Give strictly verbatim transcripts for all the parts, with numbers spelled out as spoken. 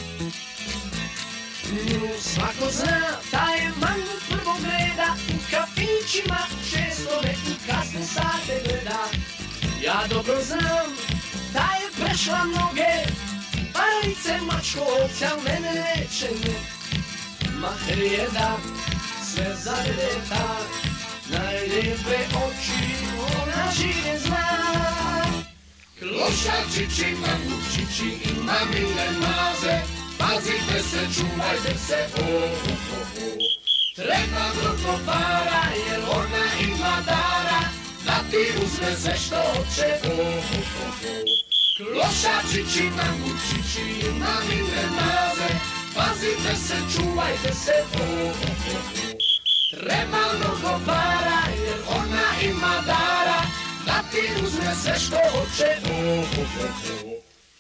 Nju svako zna, da je mangu prvog reda, u kafićima često me u kasne sate gleda. Ja dobro znam da je prešla mnoge paralice mačkovca, mene neće ne. Mater je da sve zavede tak, najlijepe oči ona žive zna. Klošarčići, mangučići i mamine maze, pazite se, čuvajte se, o, o, o. Treba mnogo para jer ona ima dara, da ti uzme sve što hoće, o, o, o. Klošarčići, mangučići i mamine maze, pazite se, čuvajte se, o, o, o. Treba mnogo para jer ona ima dara, da ti uzme sve što hoće, o, o, o.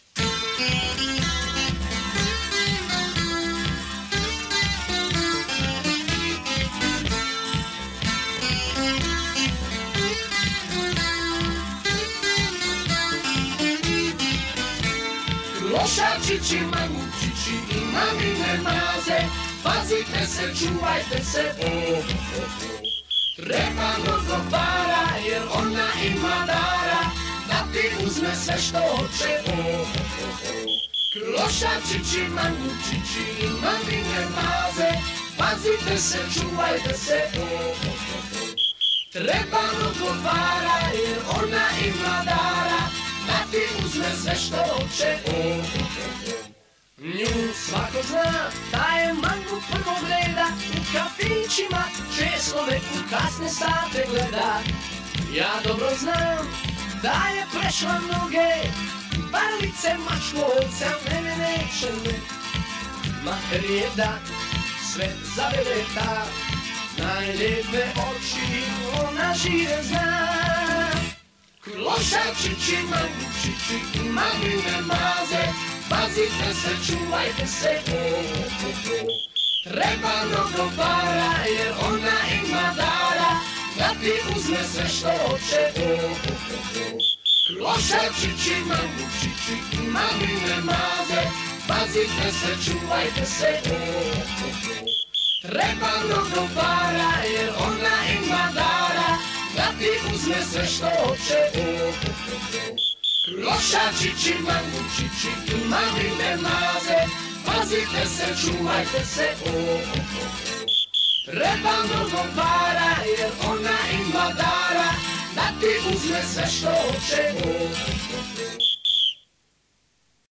Klošarčići, mangučići i mamine maze, pazite se, čuvajte se, o, o, o. Treba mnogo para jer ona ima dara, da ti uzme sve što hoće, o, o, o. Klošarčići, mangučići i mamine maze, pazite se, čuvajte se, o, o, o. Treba mnogo para jer ona ima dara, da ti uzme sve što hoće, o, o, o. Nju svako zna, da je mangu prvog reda, u kafićima često me u kasne sate gleda. Ja dobro znam da je prešla mnoge paralice mačkovca, mene neće ne. Mater je da sve zavede tak, najlijepe oči ona žive zna. Klošarčići, mangučići i mamine maze, pazite se, čuvajte se, o, o, o. Treba mnogo para jer ona ima dara, da ti uzme sve što hoće, o, o, o. Klošarčići, mangučići i mamine maze, pazite se, čuvajte se, o, o, o. Treba mnogo para jer ona ima dara, da ti uzme sve što hoće, o, o, o. Klošarčići, mangučići i mamine maze, pazite se, čuvajte se, o, o, o. Treba mnogo para jer ona ima dara, da ti uzme sve što hoće, o, o, o.